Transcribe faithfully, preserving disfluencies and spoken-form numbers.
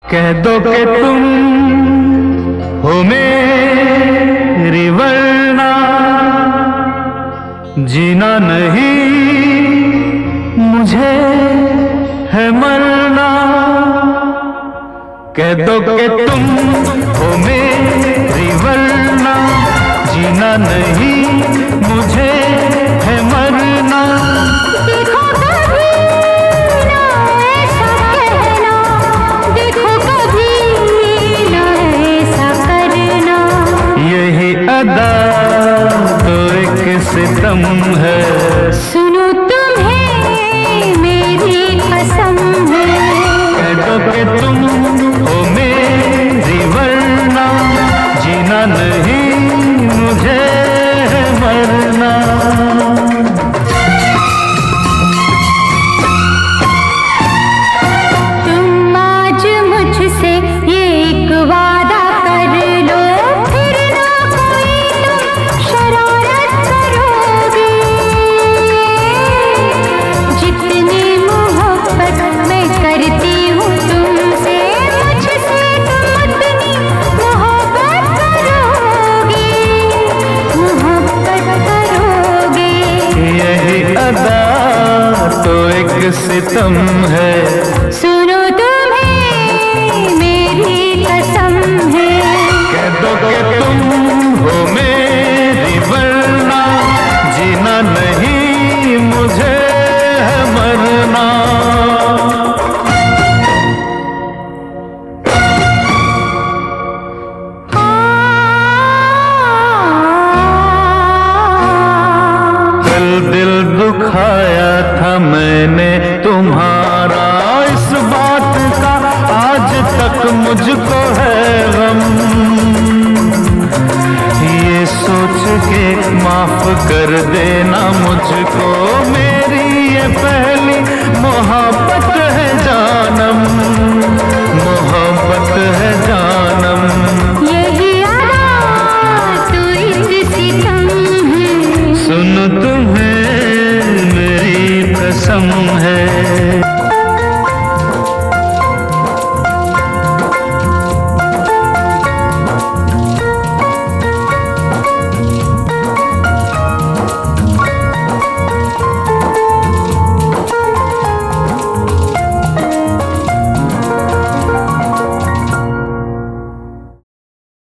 कह दो कि तुम हो मेरी वरना जीना नहीं मुझे है मरना। कह दो कि तुम हो मेरी वरना जीना नहीं मुझे है मरना। देखो कभी ना ऐसा कहना, देखो कभी ना ऐसा करना। यही अदा तो एक सितम है। सुनो तुम्हें मेरी कसम है। कह दो कि तुम हो मेरी वरना जीना नहीं मुझे है मरना। तुम आज मुझसे ये एक वादा कर लो, फिर ना कोई तुम शरारत करोगे। जितनी मोहब्बत मैं करती हूँ तुमसे, मुझसे तुम उतनी मोहब्बत करोगे, मोहब्बत करोगे। यही अदा तो एक सितम है। सुनो तुम्हें मेरी कसम है। कह दो कि तुम हो मेरी वरना जीना नहीं मुझे है मरना। कल दिल दुखाया था मैंने तुम्हारा, इस बात का आज तक मुझको है गम। ये सोच के माफ कर देना मुझको, मेरी ये पहली